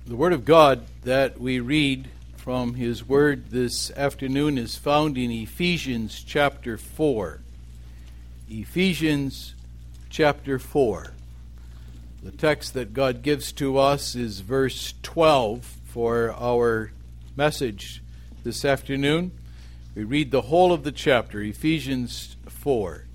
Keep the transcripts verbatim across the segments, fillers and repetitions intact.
The Word of God that we read from His Word this afternoon is found in Ephesians chapter four. Ephesians chapter four. The text that God gives to us is verse twelve for our message this afternoon. We read the whole of the chapter, Ephesians four.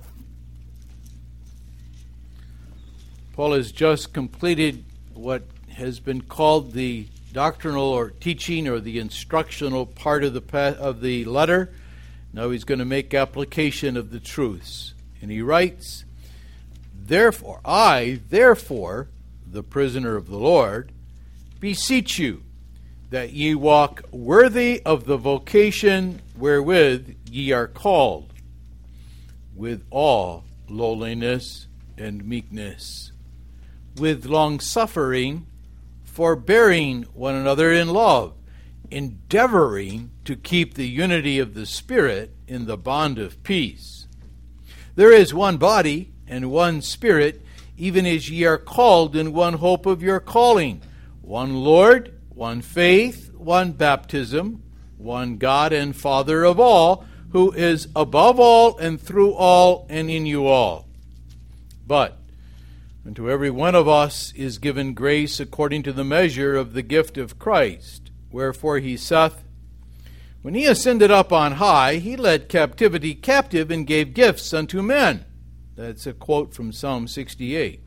Paul has just completed what has been called the doctrinal or teaching or the instructional part of the of the letter. Now he's going to make application of the truths. And he writes, Therefore, I, therefore, the prisoner of the Lord, beseech you that ye walk worthy of the vocation wherewith ye are called, with all lowliness and meekness, with long-suffering, forbearing one another in love, endeavoring to keep the unity of the Spirit in the bond of peace. There is one body and one Spirit, even as ye are called in one hope of your calling, one Lord, one faith, one baptism, one God and Father of all, who is above all and through all and in you all. But unto every one of us is given grace according to the measure of the gift of Christ. Wherefore he saith, When he ascended up on high, he led captivity captive and gave gifts unto men. That's a quote from Psalm sixty-eight.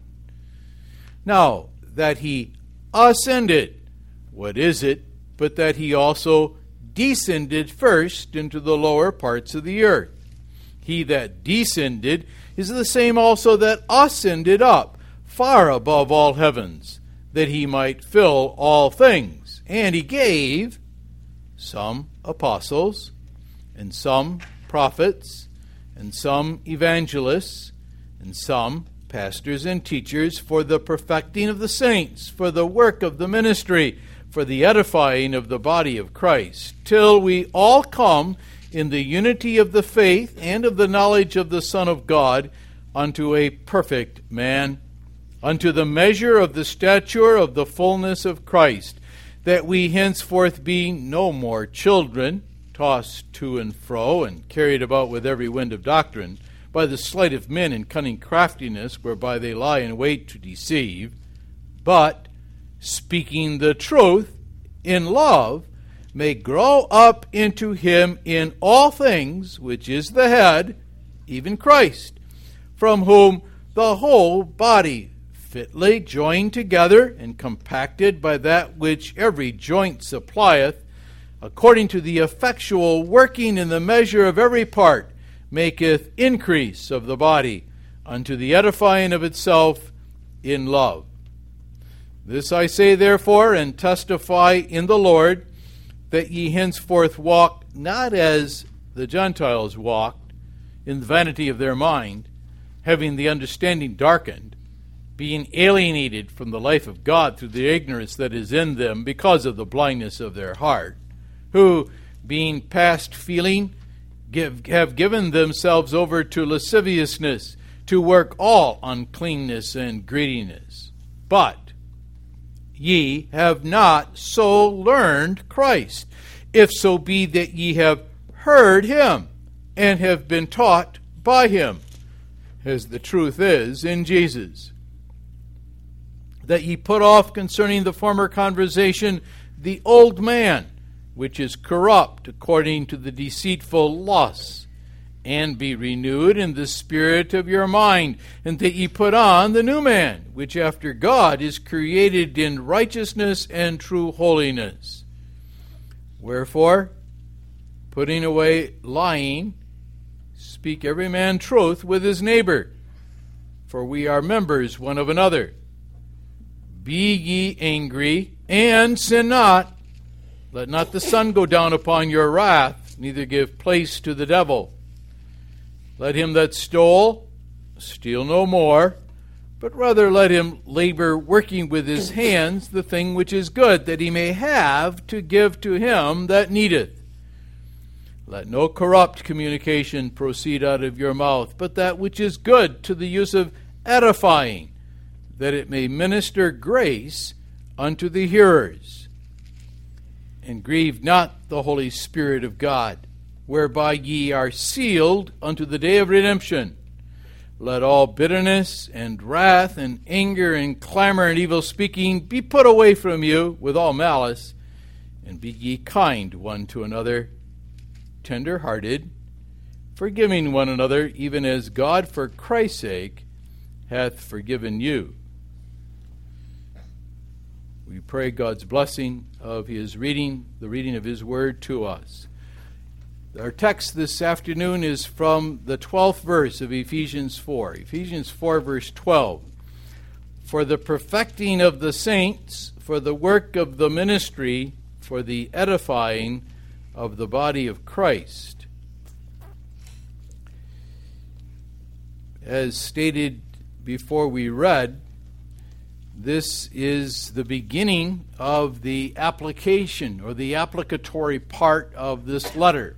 Now, that he ascended, what is it but that he also descended first into the lower parts of the earth? He that descended is the same also that ascended up far above all heavens, that he might fill all things. And he gave some apostles, and some prophets, and some evangelists, and some pastors and teachers for the perfecting of the saints, for the work of the ministry, for the edifying of the body of Christ, till we all come in the unity of the faith and of the knowledge of the Son of God, unto a perfect man, unto the measure of the stature of the fullness of Christ, that we henceforth be no more children, tossed to and fro, and carried about with every wind of doctrine, by the sleight of men and cunning craftiness, whereby they lie in wait to deceive, but, speaking the truth in love, may grow up into him in all things, which is the head, even Christ, from whom the whole body, fitly joined together and compacted by that which every joint supplieth, according to the effectual working in the measure of every part, maketh increase of the body unto the edifying of itself in love. This I say therefore, and testify in the Lord, that ye henceforth walk not as the Gentiles walked, in the vanity of their mind, having the understanding darkened, being alienated from the life of God through the ignorance that is in them because of the blindness of their heart, who, being past feeling, give, have given themselves over to lasciviousness, to work all uncleanness and greediness. But ye have not so learned Christ, if so be that ye have heard him, and have been taught by him, as the truth is in Jesus, that ye put off concerning the former conversation the old man, which is corrupt according to the deceitful lusts, and be renewed in the spirit of your mind, and that ye put on the new man, which after God is created in righteousness and true holiness. Wherefore, putting away lying, speak every man truth with his neighbor, for we are members one of another. Be ye angry, and sin not. Let not the sun go down upon your wrath, neither give place to the devil. Let him that stole steal no more, but rather let him labor, working with his hands the thing which is good, that he may have to give to him that needeth. Let no corrupt communication proceed out of your mouth, but that which is good to the use of edifying, that it may minister grace unto the hearers, and grieve not the Holy Spirit of God, whereby ye are sealed unto the day of redemption. Let all bitterness and wrath and anger and clamor and evil speaking be put away from you with all malice, and be ye kind one to another, tender-hearted, forgiving one another, even as God for Christ's sake hath forgiven you. We pray God's blessing of his reading, the reading of his word to us. Our text this afternoon is from the twelfth verse of Ephesians four. Ephesians four, verse twelve. For the perfecting of the saints, for the work of the ministry, for the edifying of the body of Christ. As stated before we read, this is the beginning of the application or the applicatory part of this letter.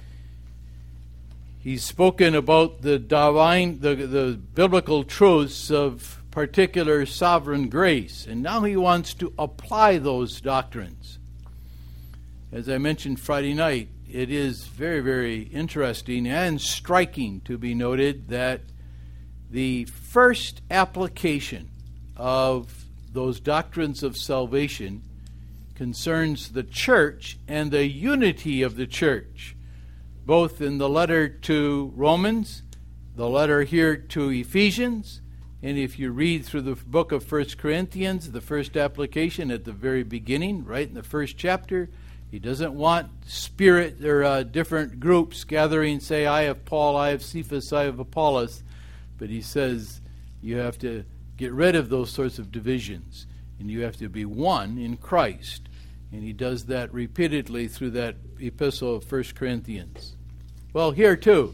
He's spoken about the divine, the, the biblical truths of particular sovereign grace, and now he wants to apply those doctrines. As I mentioned Friday night, it is very, very interesting and striking to be noted that the first application of those doctrines of salvation concerns the church and the unity of the church, both in the letter to Romans, the letter here to Ephesians, and if you read through the book of First Corinthians, the first application at the very beginning, right in the first chapter, he doesn't want spirit or uh, different groups gathering, say, I have Paul, I have Cephas, I have Apollos, but he says you have to get rid of those sorts of divisions, and you have to be one in Christ. And he does that repeatedly through that epistle of First Corinthians. Well, here too,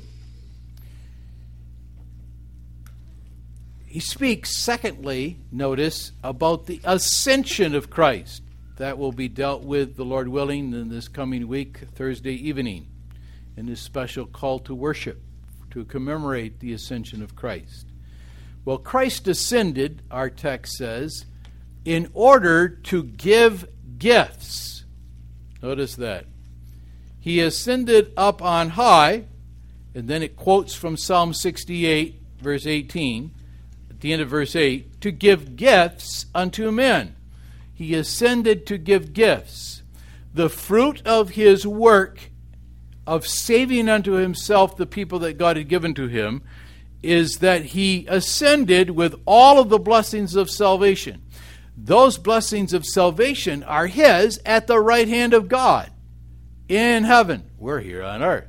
he speaks, secondly, notice, about the ascension of Christ. That will be dealt with, the Lord willing, in this coming week, Thursday evening, in this special call to worship, to commemorate the ascension of Christ. Well, Christ ascended, our text says, in order to give gifts. Notice that. He ascended up on high, and then it quotes from Psalm sixty-eight, verse eighteen, at the end of verse eight, to give gifts unto men. He ascended to give gifts. The fruit of his work of saving unto himself the people that God had given to him is that he ascended with all of the blessings of salvation. Those blessings of salvation are his at the right hand of God in heaven. We're here on earth.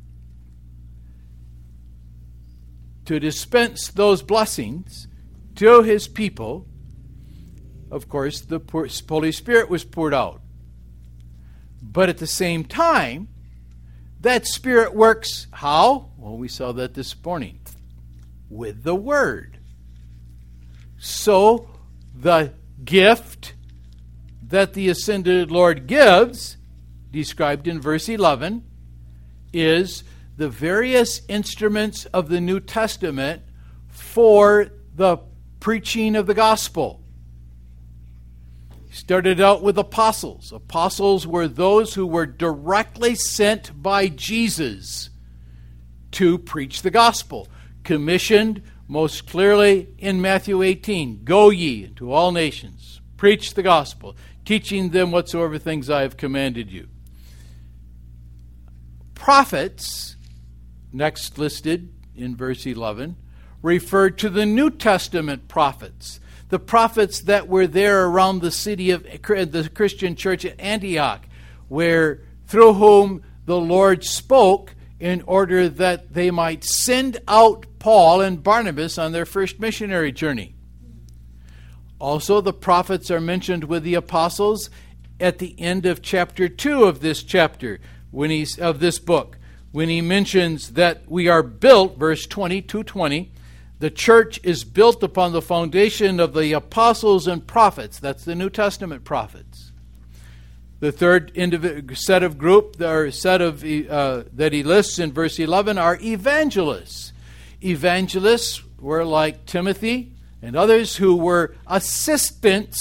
To dispense those blessings to his people, of course, the Holy Spirit was poured out. But at the same time, that Spirit works how? Well, we saw that this morning. With the Word. So, the gift that the ascended Lord gives, described in verse eleven, is the various instruments of the New Testament for the preaching of the gospel. He started out with apostles. Apostles were those who were directly sent by Jesus to preach the gospel. Commissioned most clearly in Matthew eighteen, go ye into all nations, preach the gospel, teaching them whatsoever things I have commanded you. Prophets, next listed in verse eleven, referred to the New Testament prophets, the prophets that were there around the city of the Christian church at Antioch, where through whom the Lord spoke in order that they might send out Paul and Barnabas on their first missionary journey. Also, the prophets are mentioned with the apostles at the end of chapter two of this chapter, when he's of this book, when he mentions that we are built, verse twenty, two twenty, the church is built upon the foundation of the apostles and prophets. That's the New Testament prophets. The third indiv- set of group, or set of uh, that he lists in verse eleven, are evangelists. Evangelists were like Timothy and others who were assistants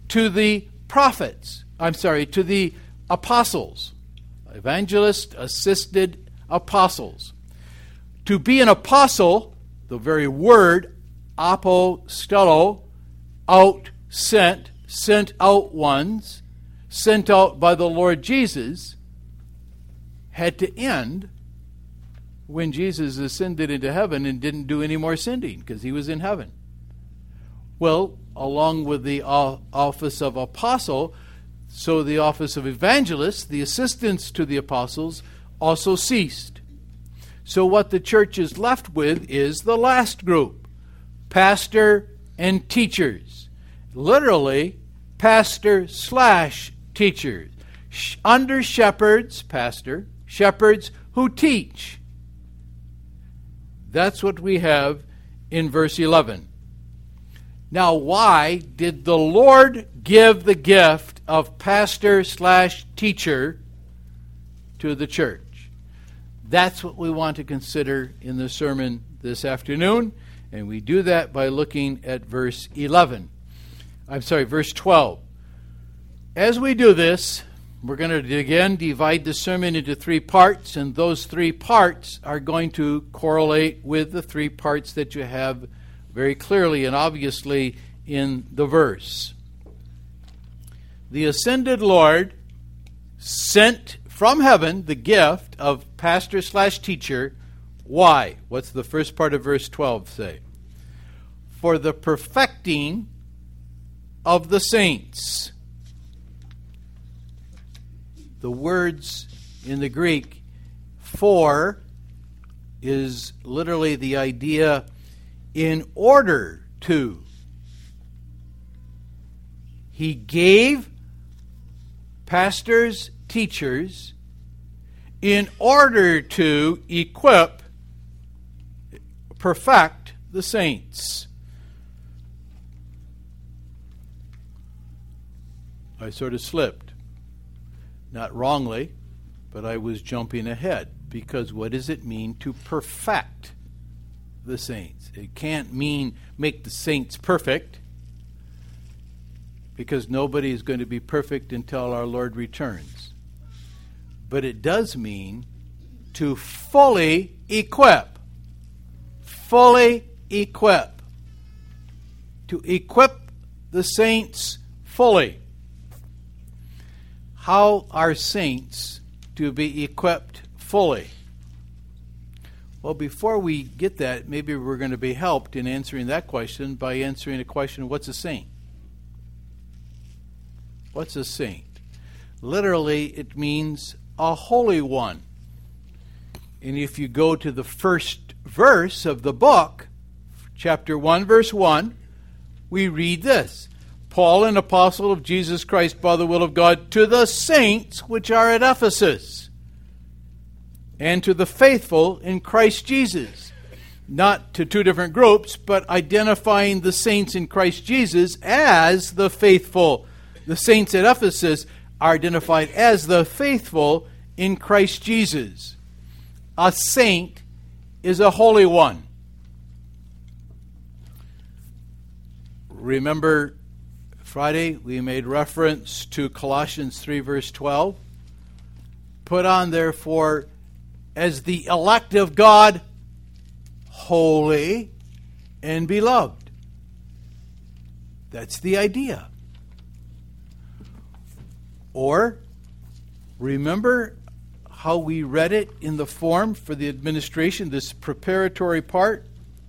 to the prophets. I'm sorry, to the apostles. Evangelist assisted apostles. To be an apostle, the very word apostello, out, sent, sent out ones, sent out by the Lord Jesus, had to end when Jesus ascended into heaven and didn't do any more sending because he was in heaven. Well, along with the office of apostle, so the office of evangelist, the assistants to the apostles, also ceased. So what the church is left with is the last group, pastor and teachers. Literally, pastor slash teachers. Under shepherds, pastor, shepherds who teach. That's what we have in verse eleven. Now, why did the Lord give the gift of pastor slash teacher to the church? That's what we want to consider in the sermon this afternoon, and we do that by looking at verse eleven. I'm sorry, verse twelve. As we do this, we're going to again divide the sermon into three parts, and those three parts are going to correlate with the three parts that you have very clearly and obviously in the verse. The ascended Lord sent from heaven the gift of pastor slash teacher. Why? What's the first part of verse twelve say? For the perfecting of the saints. The words in the Greek, for, is literally the idea in order to. He gave pastors, teachers, in order to equip, perfect the saints. I sort of slipped. Not wrongly, but I was jumping ahead. Because what does it mean to perfect the saints? It can't mean make the saints perfect, because nobody is going to be perfect until our Lord returns. But it does mean to fully equip. Fully equip. To equip the saints fully. How are saints to be equipped fully? Well, before we get that, maybe we're going to be helped in answering that question by answering the question, what's a saint? What's a saint? Literally, it means a holy one. And if you go to the first verse of the book, chapter one, verse one, we read this. Paul, an apostle of Jesus Christ by the will of God, to the saints which are at Ephesus, and to the faithful in Christ Jesus. Not to two different groups, but identifying the saints in Christ Jesus as the faithful. The saints at Ephesus are identified as the faithful in Christ Jesus. A saint is a holy one. Remember, Friday we made reference to Colossians three, verse twelve. Put on, therefore, as the elect of God, holy and beloved. That's the idea. Or, remember how we read it in the form for the administration, this preparatory part?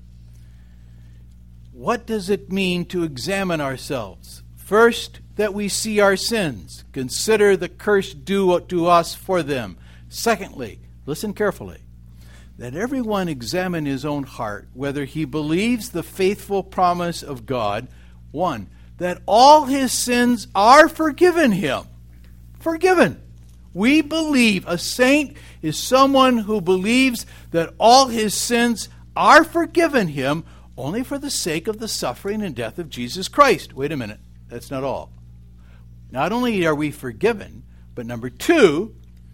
What does it mean to examine ourselves? First, that we see our sins. Consider the curse due to us for them. Secondly, listen carefully, that everyone examine his own heart, whether he believes the faithful promise of God. One, that all his sins are forgiven him. Forgiven. We believe a saint is someone who believes that all his sins are forgiven him only for the sake of the suffering and death of Jesus Christ. Wait a minute. That's not all. Not only are we forgiven, but number two,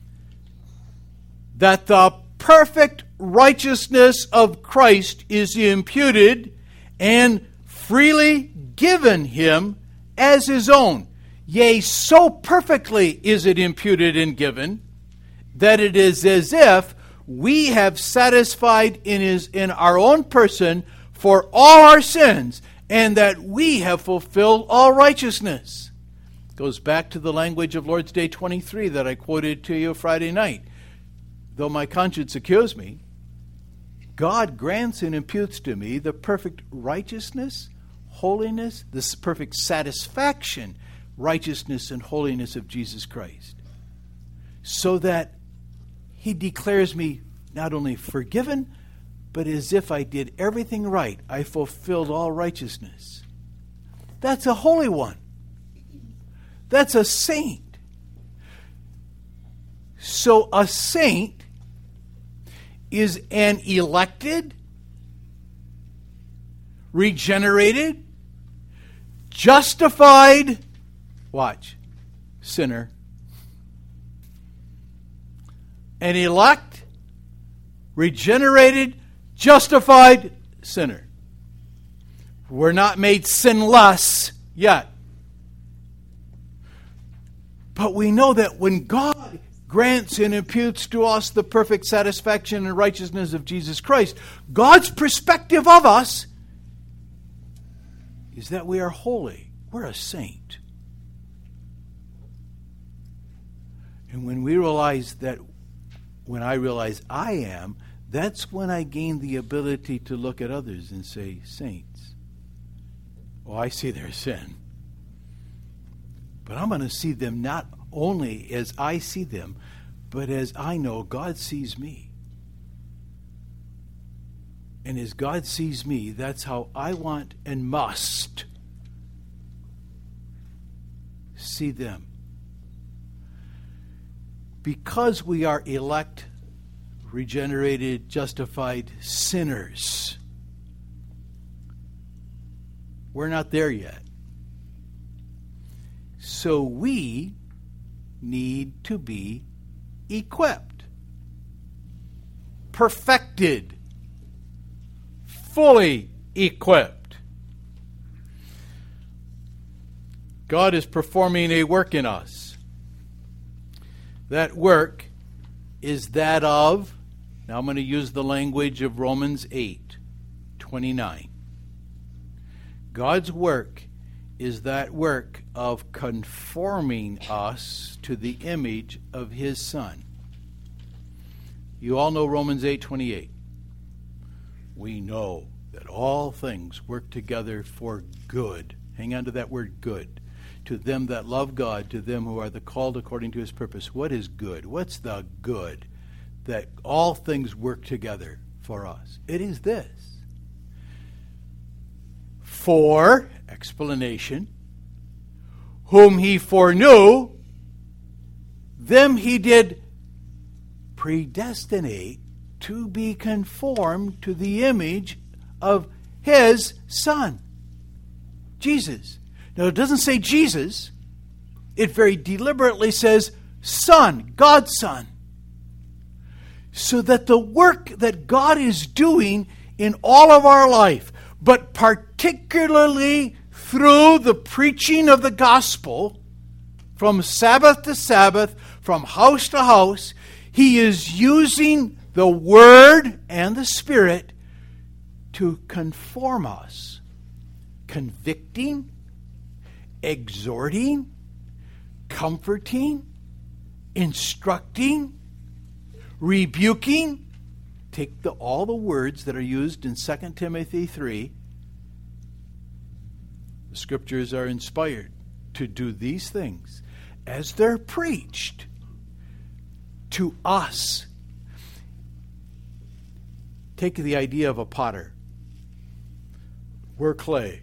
that the perfect righteousness of Christ is imputed and freely given him as his own. Yea, so perfectly is it imputed and given, that it is as if we have satisfied in his in our own person for all our sins, and that we have fulfilled all righteousness. Goes back to the language of Lord's Day twenty-three that I quoted to you Friday night. Though my conscience accuse me, God grants and imputes to me the perfect righteousness, holiness, this perfect satisfaction, righteousness and holiness of Jesus Christ. So that he declares me not only forgiven, but as if I did everything right. I fulfilled all righteousness. That's a holy one. That's a saint. So a saint is an elected, regenerated, justified, watch, sinner. An elect, regenerated, justified sinner. We're not made sinless yet. But we know that when God grants and imputes to us the perfect satisfaction and righteousness of Jesus Christ, God's perspective of us is that we are holy. We're a saint. And when we realize that, when I realize I am, that's when I gain the ability to look at others and say, saints. Oh, I see their sin. But I'm going to see them not only as I see them, but as I know God sees me. And as God sees me, that's how I want and must see them. Because we are elect, regenerated, justified sinners, we're not there yet. So we need to be equipped, perfected, fully equipped. God is performing a work in us. That work is that of, now I'm going to use the language of Romans eight twenty-nine. God's work is that work of conforming us to the image of his Son. You all know Romans eight twenty-eight. We know that all things work together for good. Hang on to that word good. To them that love God, to them who are the called according to his purpose. What is good? What's the good? That all things work together for us. It is this. For, explanation, whom he foreknew, them he did predestinate to be conformed to the image of his Son, Jesus. Now, it doesn't say Jesus. It very deliberately says Son, God's Son. So that the work that God is doing in all of our life, but particularly through the preaching of the gospel, from Sabbath to Sabbath, from house to house, he is using the Word and the Spirit to conform us, convicting, exhorting, comforting, instructing, rebuking. Take the, all the words that are used in Second Timothy three. The scriptures are inspired to do these things as they're preached to us. Take the idea of a potter. We're clay.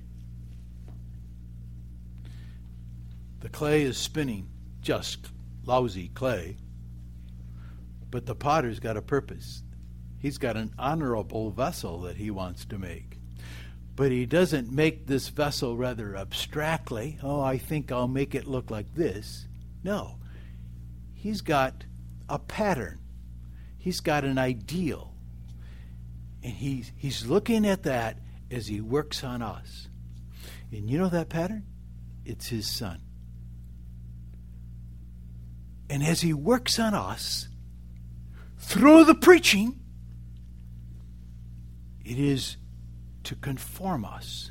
The clay is spinning, just lousy clay. But the potter's got a purpose. He's got an honorable vessel that he wants to make. But he doesn't make this vessel rather abstractly. Oh, I think I'll make it look like this. No. He's got a pattern. He's got an ideal. And he's, he's looking at that as he works on us. And you know that pattern? it's His Son. And as He works on us, through the preaching, it is to conform us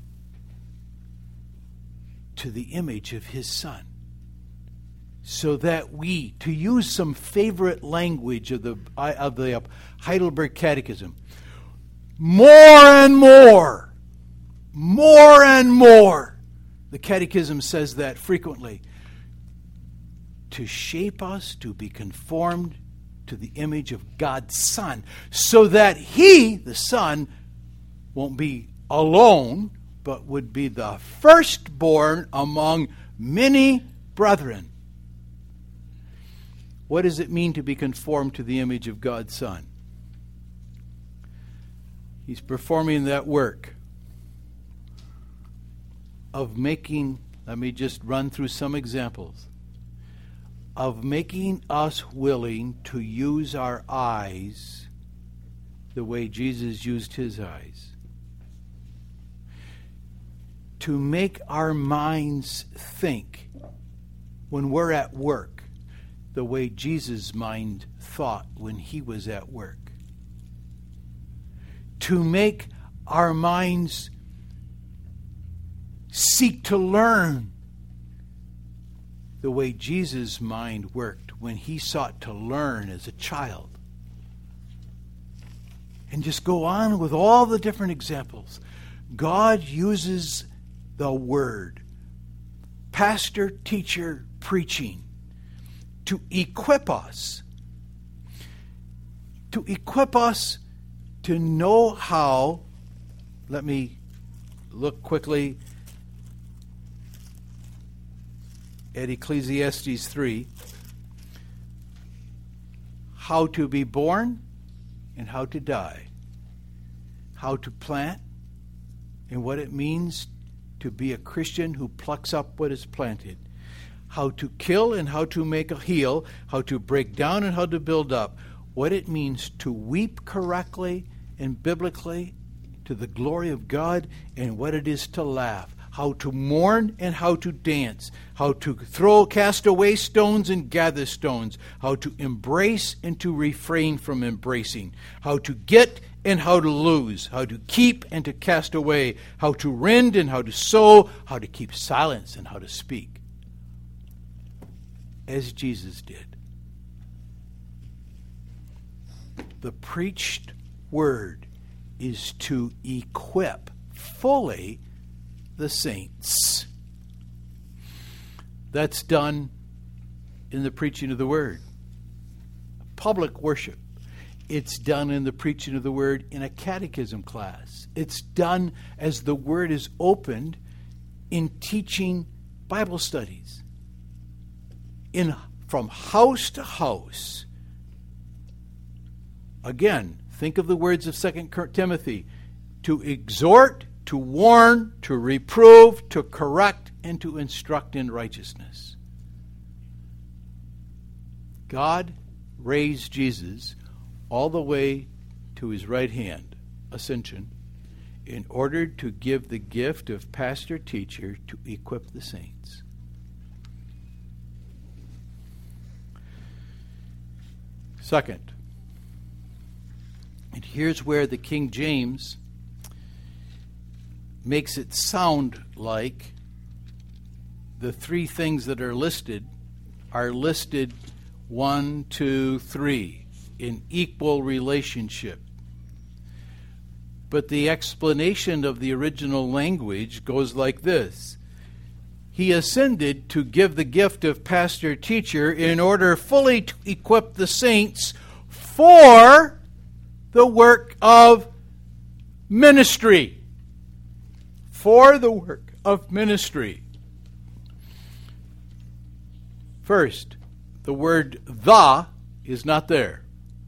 to the image of His Son, so that we, to use some favorite language of the of the Heidelberg Catechism, more and more, more and more, the Catechism says that frequently, to shape us to be conformed to the image of God's Son, so that He, the Son, won't be alone, but would be the firstborn among many brethren. What does it mean to be conformed to the image of God's Son? He's performing that work of making, let me just run through some examples, of making us willing to use our eyes the way Jesus used His eyes. To make our minds think when we're at work the way Jesus' mind thought when He was at work. To make our minds seek to learn the way Jesus' mind worked when He sought to learn as a child. And just go on with all the different examples. God uses the Word, pastor, teacher, preaching, to equip us, to equip us to know how, let me look quickly at Ecclesiastes three, how to be born and how to die, how to plant and what it means to be a Christian who plucks up what is planted, how to kill and how to make a heal, how to break down and how to build up, what it means to weep correctly and biblically to the glory of God, and what it is to laugh, how to mourn and how to dance, how to throw, cast away stones and gather stones, how to embrace and to refrain from embracing, how to get and how to lose, how to keep and to cast away, how to rend and how to sow, how to keep silence and how to speak, as Jesus did. The preached word is to equip fully the saints. That's done in the preaching of the word. Public worship. It's done in the preaching of the word in a catechism class. It's done as the word is opened in teaching Bible studies. In from house to house. Again, think of the words of Second Timothy. To exhort, to warn, to reprove, to correct, and to instruct in righteousness. God raised Jesus all the way to His right hand, ascension, in order to give the gift of pastor-teacher to equip the saints. Second, and here's where the King James makes it sound like the three things that are listed are listed one, two, three in equal relationship. But the explanation of the original language goes like this. He ascended to give the gift of pastor-teacher in order fully to equip the saints for the work of ministry. For the work of ministry. First, the word the is not there.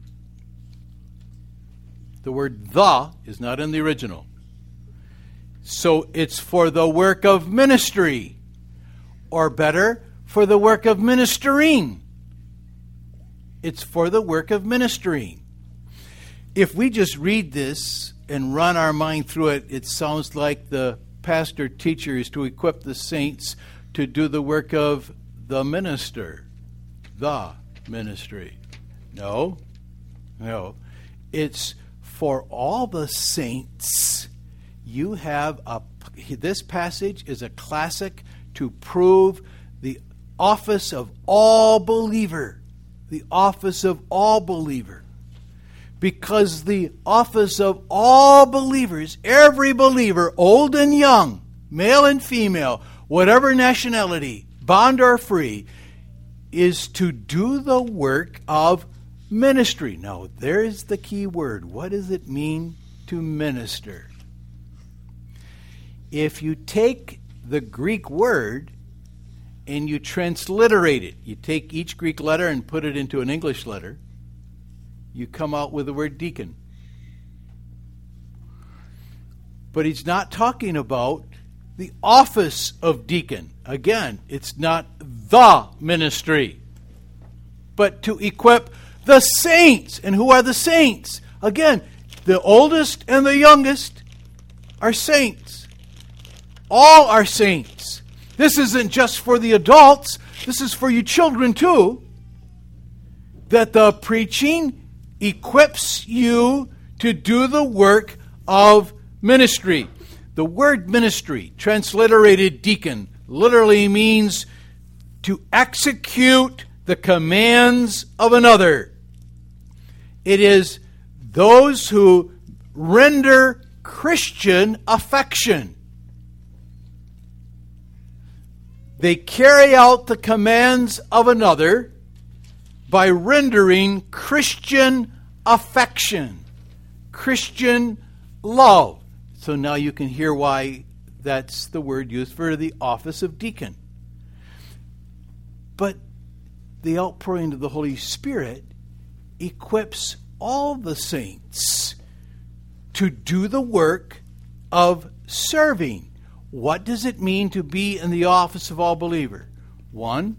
The word the is not in the original. So it's for the work of ministry. Or better, for the work of ministering. It's for the work of ministering. If we just read this and run our mind through it, it sounds like the pastor teacher is to equip the saints to do the work of the minister, the ministry. No, no. It's for all the saints. You have a, this passage is a classic to prove the office of all believer. The office of all believer. Because the office of all believers, every believer, old and young, male and female, whatever nationality, bond or free, is to do the work of ministry. Now, there's the key word. What does it mean to minister? If you take the Greek word and you transliterate it, you take each Greek letter and put it into an English letter, you come out with the word deacon. But he's not talking about the office of deacon. Again, it's not the ministry, but to equip the saints. And who are the saints? Again, the oldest and the youngest are saints. All are saints. This isn't just for the adults. This is for you children too. That the preaching equips you to do the work of ministry. The word ministry, transliterated deacon, literally means to execute the commands of another. It is those who render Christian affection. They carry out the commands of another by rendering Christian affection, Christian love. So now you can hear why that's the word used for the office of deacon. But the outpouring of the Holy Spirit equips all the saints to do the work of serving. What does it mean to be in the office of all believer? One,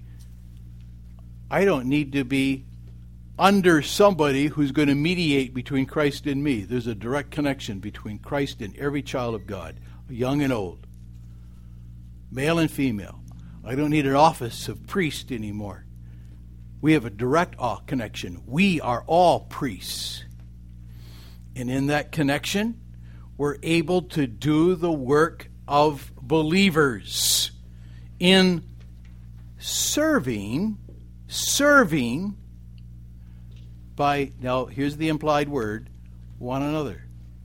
I don't need to be under somebody who's going to mediate between Christ and me. There's a direct connection between Christ and every child of God, young and old, male and female. I don't need an office of priest anymore. We have a direct connection. We are all priests. And in that connection, we're able to do the work of believers in serving, serving by, now here's the implied word, one another.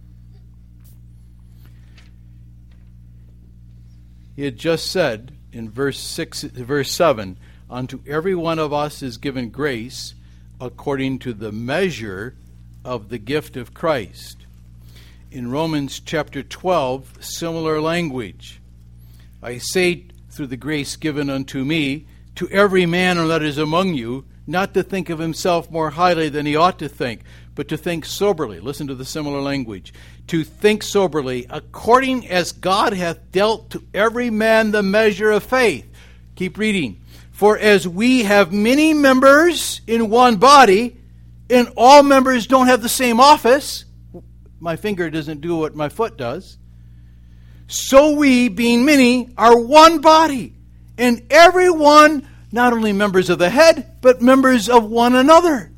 He had just said in verse six, verse seven, unto every one of us is given grace according to the measure of the gift of Christ. In Romans chapter twelve, similar language. I say through the grace given unto me, to every man that is among you, not to think of himself more highly than he ought to think, but to think soberly. Listen to the similar language. To think soberly, according as God hath dealt to every man the measure of faith. Keep reading. For as we have many members in one body, and all members don't have the same office, my finger doesn't do what my foot does, so we, being many, are one body, and everyone not only members of the head, but members of one another.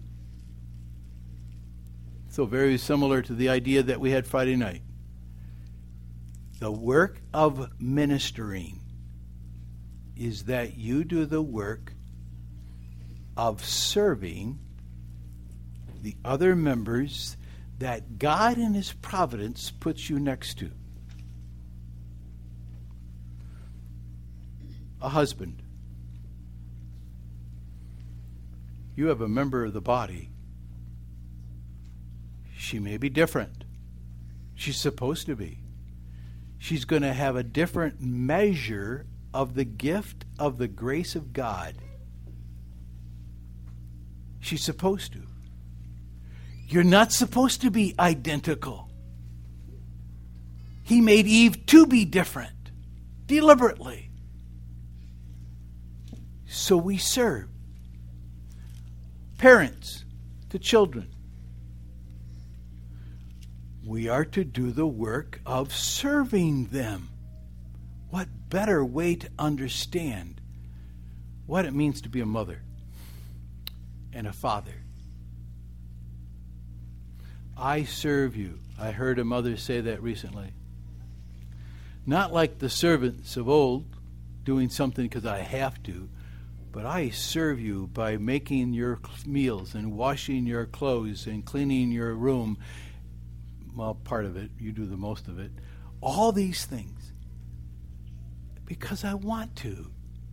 So very similar to the idea that we had Friday night. The work of ministering is that you do the work of serving the other members that God in His providence puts you next to. A husband. You have a member of the body. She may be different. She's supposed to be. She's going to have a different measure of the gift of the grace of God. She's supposed to. You're not supposed to be identical. He made Eve to be different, deliberately. So we serve. Parents to children. We are to do the work of serving them. What better way to understand what it means to be a mother and a father? I serve you. I heard a mother say that recently. Not like the servants of old, doing something because I have to, but I serve you by making your meals and washing your clothes and cleaning your room. Well, part of it. You do the most of it. All these things. Because I want to.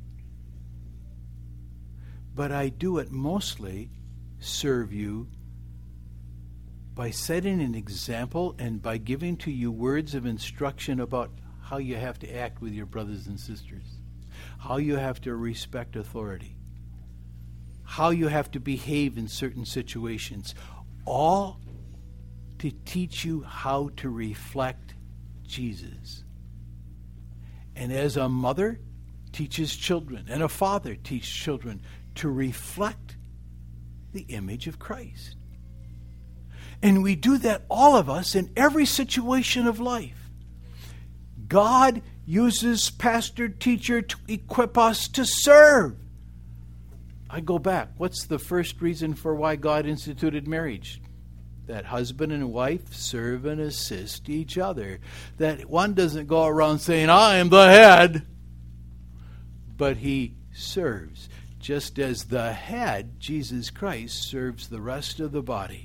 But I do it mostly, serve you, by setting an example and by giving to you words of instruction about how you have to act with your brothers and sisters, how you have to respect authority, how you have to behave in certain situations, all to teach you how to reflect Jesus. And as a mother teaches children and a father teaches children to reflect the image of Christ. And we do that, all of us, in every situation of life. God uses pastor, teacher to equip us to serve. I go back. What's the first reason for why God instituted marriage? That husband and wife serve and assist each other. That one doesn't go around saying, I am the head. But he serves. Just as the head, Jesus Christ, serves the rest of the body.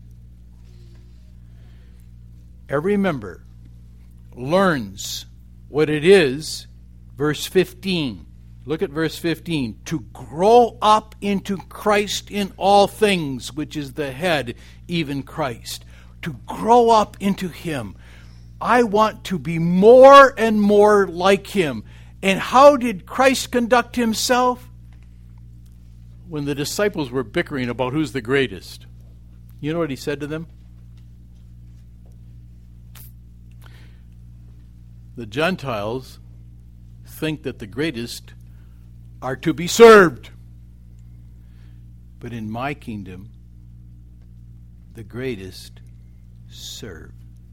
Every member learns what it is, verse fifteen. Look at verse fifteen. To grow up into Christ in all things, which is the head, even Christ. To grow up into Him. I want to be more and more like Him. And how did Christ conduct Himself? When the disciples were bickering about who's the greatest, you know what He said to them? The Gentiles think that the greatest are to be served. But in my kingdom, the greatest serve.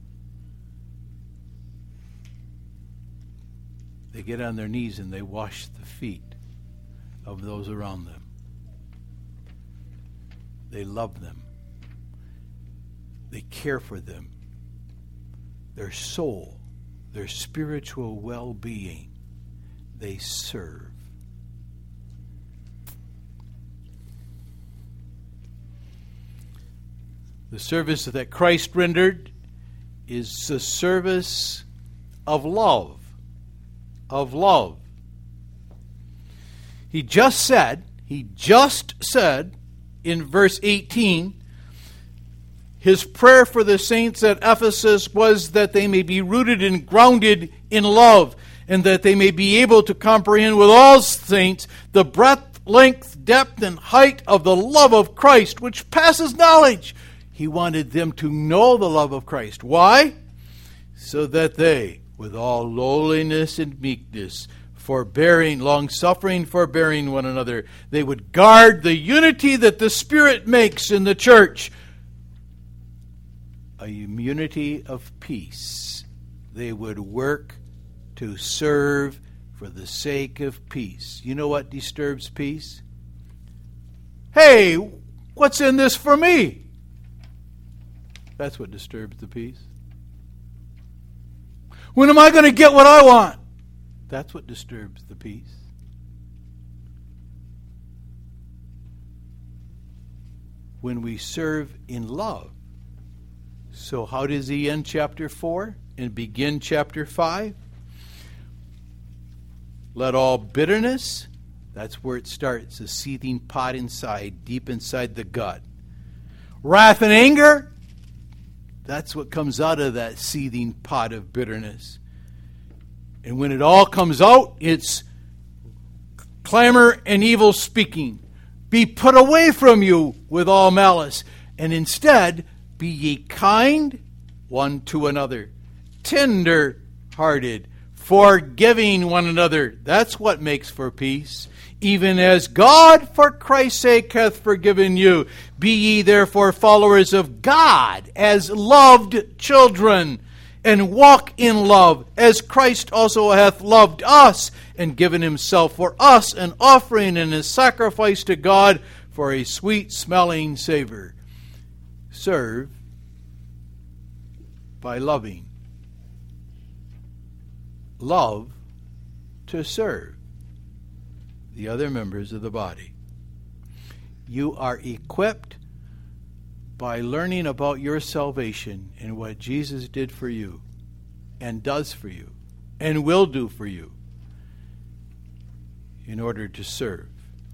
They get on their knees and they wash the feet of those around them. They love them. They care for them. Their soul, their spiritual well-being, they serve. The service that Christ rendered is the service of love. Of love. He just said, he just said in verse eighteen, his prayer for the saints at Ephesus was that they may be rooted and grounded in love, and that they may be able to comprehend with all saints the breadth, length, depth, and height of the love of Christ, which passes knowledge. He wanted them to know the love of Christ. Why? So that they, with all lowliness and meekness, forbearing, long-suffering, forbearing one another, they would guard the unity that the Spirit makes in the church. A unity of peace. They would work to serve for the sake of peace. You know what disturbs peace? Hey, what's in this for me? That's what disturbs the peace. When am I going to get what I want? That's what disturbs the peace. When we serve in love. So how does he end chapter four and begin chapter five? Let all bitterness, that's where it starts, a seething pot inside, deep inside the gut. Wrath and anger, that's what comes out of that seething pot of bitterness. And when it all comes out, it's clamor and evil speaking. Be put away from you with all malice. And instead, be ye kind one to another, tender-hearted, forgiving one another. That's what makes for peace. Even as God for Christ's sake hath forgiven you. Be ye therefore followers of God as loved children, and walk in love, as Christ also hath loved us, and given himself for us, an offering and a sacrifice to God for a sweet-smelling savor. Serve by loving. Love to serve the other members of the body. You are equipped by learning about your salvation and what Jesus did for you and does for you and will do for you in order to serve.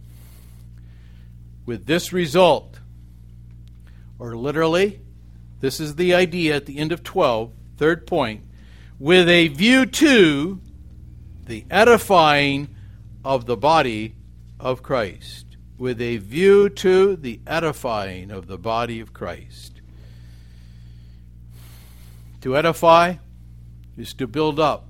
With this result, or literally, this is the idea at the end of twelve, third point, with a view to the edifying of the body of Christ. With a view to the edifying of the body of Christ. To edify is to build up.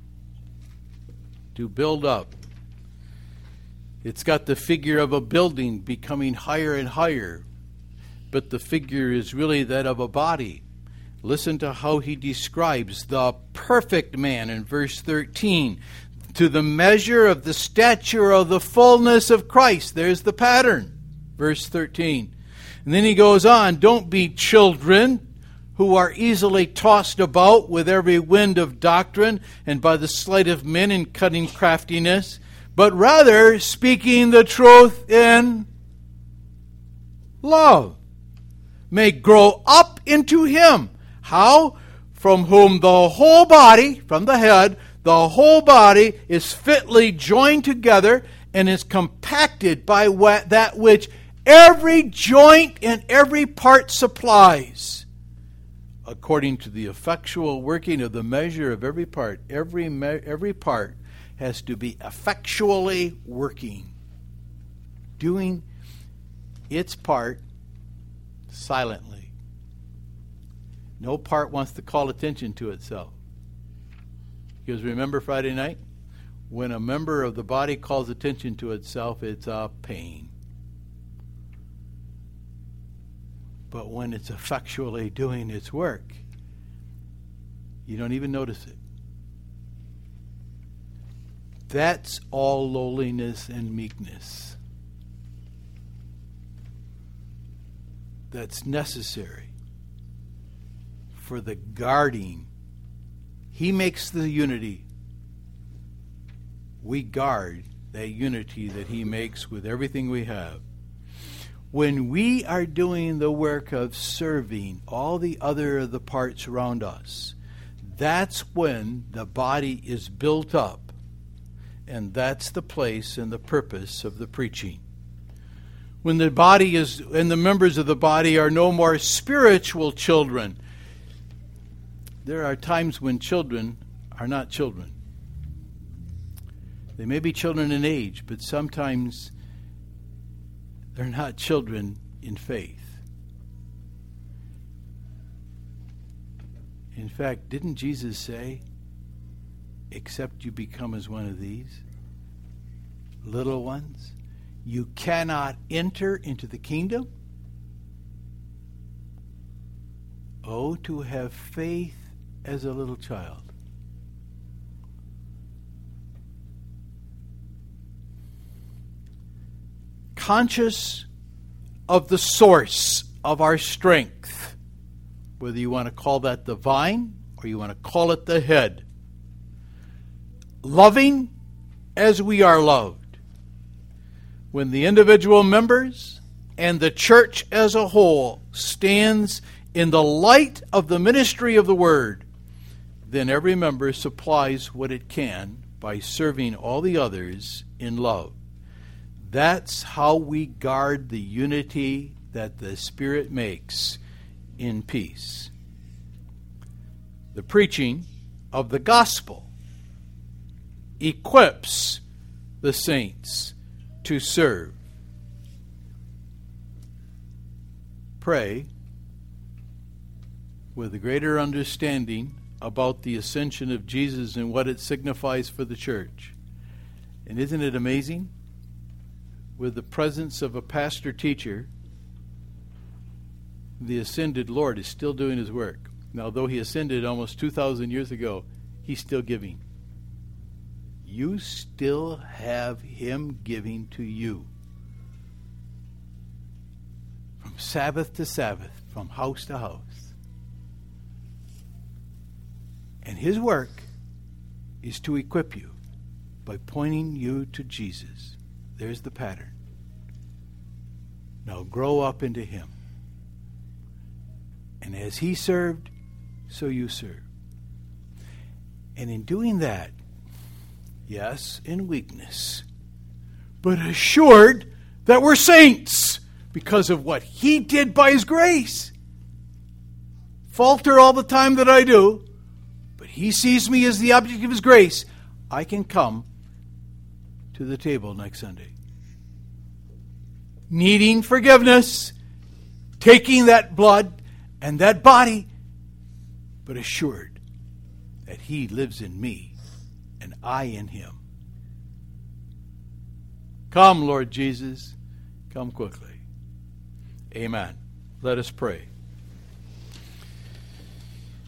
To build up. It's got the figure of a building becoming higher and higher, but the figure is really that of a body. Listen to how he describes the perfect man in verse thirteen. To the measure of the stature of the fullness of Christ. There's the pattern. Verse thirteen. And then he goes on, don't be children who are easily tossed about with every wind of doctrine and by the sleight of men in cunning craftiness, but rather speaking the truth in love, may grow up into him. How? From whom the whole body, from the head, the whole body is fitly joined together and is compacted by what, that which every joint and every part supplies, according to the effectual working of the measure of every part. Every me, every part has to be effectually working, doing its part silently. No part wants to call attention to itself. Because remember Friday night? When a member of the body calls attention to itself, it's a pain. But when it's effectually doing its work, you don't even notice it. That's all lowliness and meekness. That's necessary for the guarding. He makes the unity. We guard that unity that he makes with everything we have. When we are doing the work of serving all the other of the parts around us, that's when the body is built up. And that's the place and the purpose of the preaching. When the body is, and the members of the body are no more spiritual children. There are times when children are not children. They may be children in age, but sometimes they're not children in faith. In fact, didn't Jesus say, except you become as one of these little ones, you cannot enter into the kingdom? Oh, to have faith as a little child. Conscious of the source of our strength, whether you want to call that the vine or you want to call it the head. Loving as we are loved. When the individual members and the church as a whole stands in the light of the ministry of the Word, then every member supplies what it can by serving all the others in love. That's how we guard the unity that the Spirit makes in peace. The preaching of the gospel equips the saints to serve. Pray with a greater understanding about the ascension of Jesus and what it signifies for the church. And isn't it amazing? With the presence of a pastor-teacher, the ascended Lord is still doing his work. Now, though he ascended almost two thousand years ago, he's still giving. You still have him giving to you. From Sabbath to Sabbath, from house to house. And his work is to equip you by pointing you to Jesus. There's the pattern. Now grow up into him. And as he served, so you serve. And in doing that, yes, in weakness, but assured that we're saints because of what he did by his grace. Falter all the time that I do, but he sees me as the object of his grace. I can come to the table next Sunday, needing forgiveness, taking that blood and that body, but assured that he lives in me and I in him. Come, Lord Jesus, come quickly. Amen. Let us pray.